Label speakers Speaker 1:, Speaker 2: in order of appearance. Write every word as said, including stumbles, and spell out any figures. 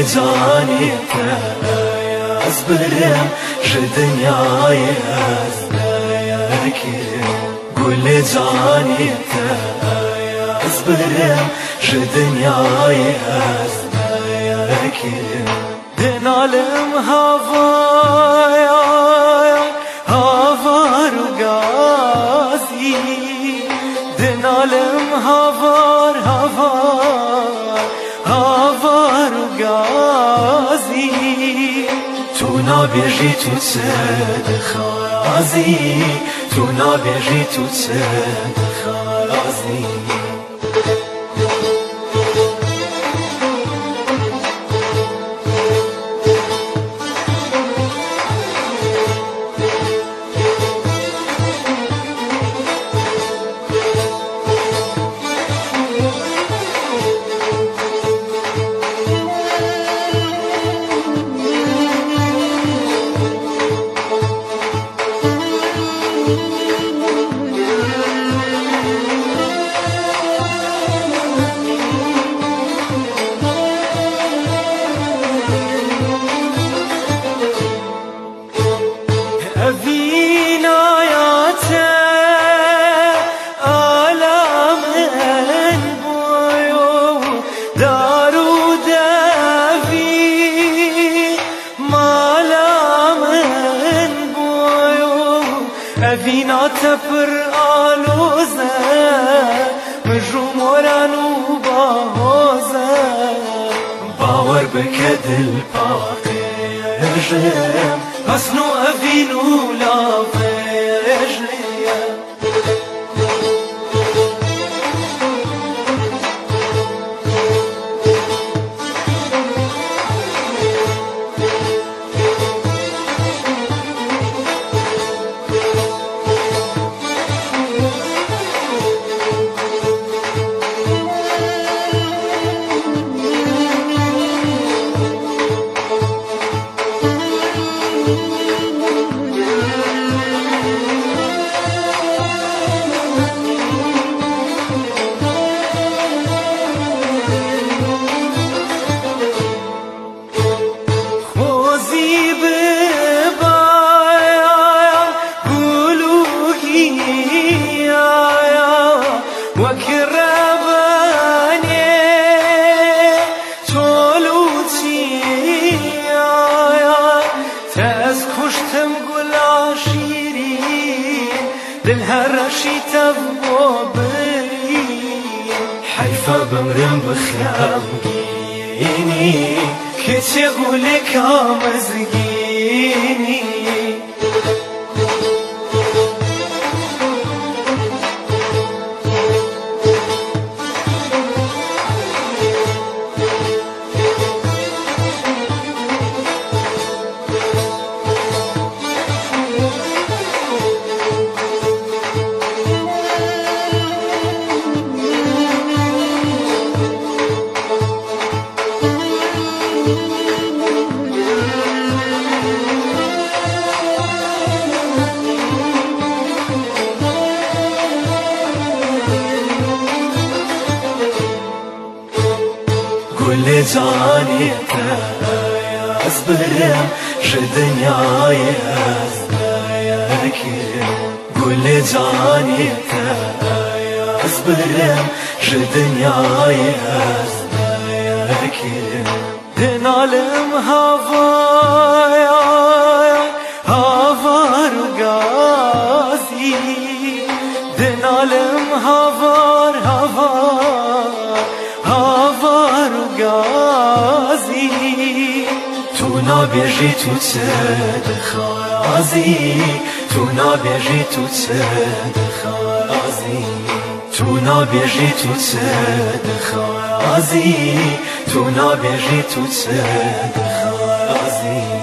Speaker 1: جانی از برم ج دنیای از بکرم گل جانی از برم ج دنیای از بکرم دنالم هوای هوا رو گازی دنالم هوار هوار هوا رو گازی تو نابیجی تو چه خازی تو نابیجی تو چه خازی
Speaker 2: فينا تفر آلوزه مجرو مورانو باهوزه
Speaker 1: باور بك دل باقي جم
Speaker 2: حسنو أفينو لا فيجريه للهرشي تبوبي
Speaker 1: حيفا بمرم بخامجيني
Speaker 2: كتش يقولك مزجيني
Speaker 1: گل جانی از برم ج دنیای از بکرم گل جانی از برم ج دنیای از بکرم
Speaker 2: دنالم هوای هوا رو گازی دنالم هوار هوار هوا رو گازی
Speaker 1: تو نابیجی تو چه خازی تو نابیجی تو چه خازی تو نابیجی تو چه خازی تو نابیجی تو چه خازی